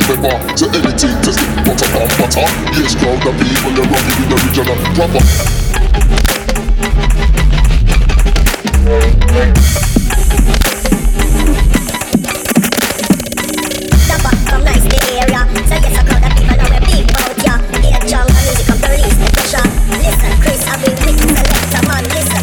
pepper. So anything test it, butter and butter. Yes, crowd of people, you're rocking with the original proper. The back from nice the area. So yes, a crowd of people know we're big about ya. Hear jungle music come to release the pressure. Listen, Chris, I've been with selector man, listen.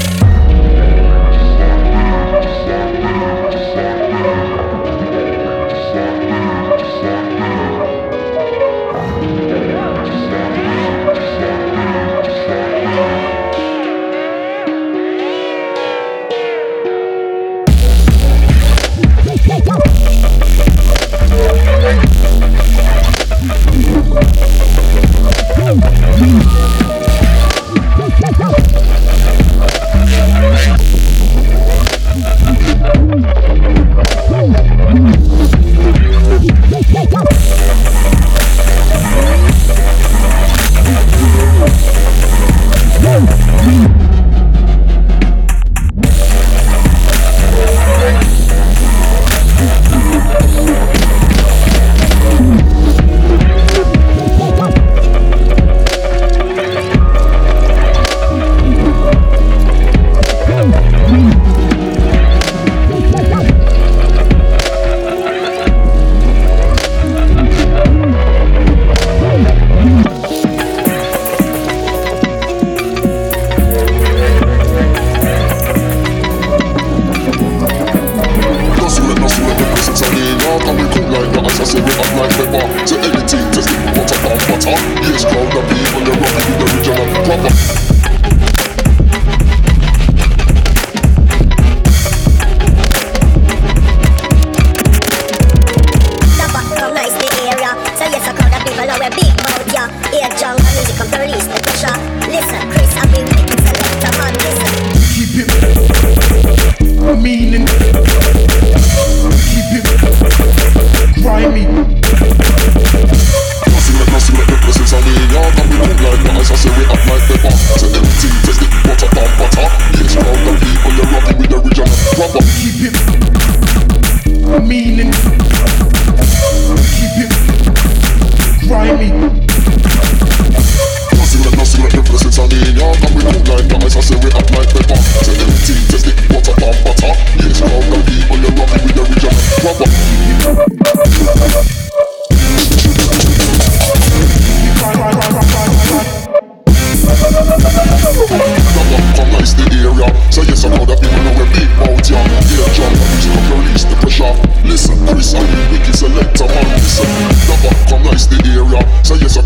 Listen, Chris, I'm the wicked selector man. Listen, the back come nice the area. So yes, I